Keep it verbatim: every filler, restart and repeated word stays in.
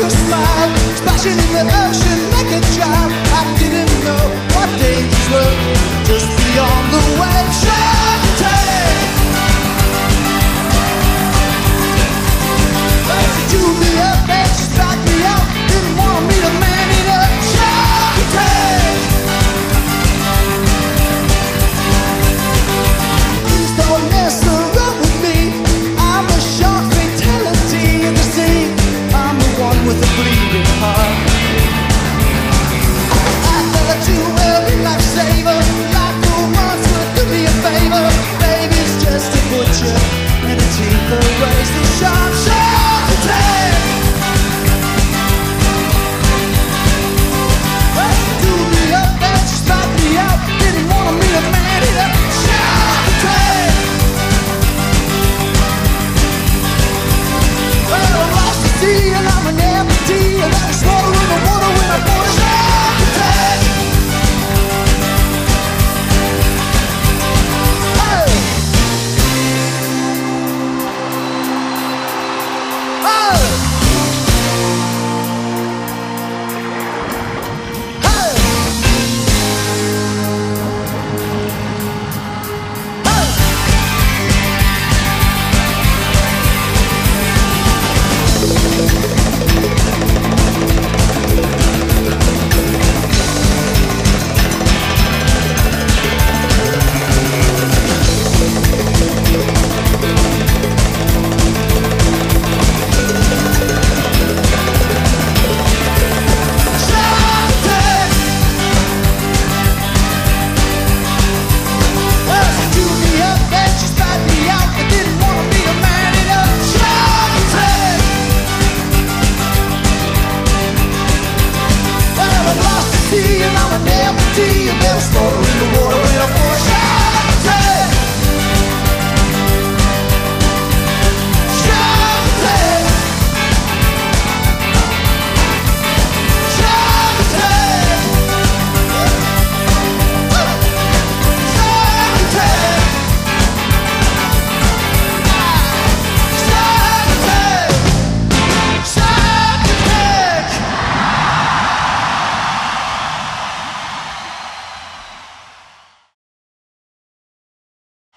a smile, splashing in the ocean like a child. I didn't know what dangers were just beyond the waves. Shark attack! She chewed me up and she spat me out. Didn't want me to man it up. Shark attack! Please don't mess around with me. I'm a shark fatality in the sea. I'm the one with a bleeding heart. I thought you were a lifesaver. Life for once would do me a favor. Baby's just a butcher and a teeth that raise the shark. Shark attack! Well, she threw me up and she spat me out. Didn't want me to man it up. Shark attack! Well, I'm lost at sea and I'm an empty. And I'm swallowing the water when I want a shark attack. Hey! Hey! Hey! Shark attack! Well, she chewed me up and she spat me out. I didn't want me to man it up. Shark attack! Well, I'm lost at sea and I'm an empty. And they'll slaughter in the water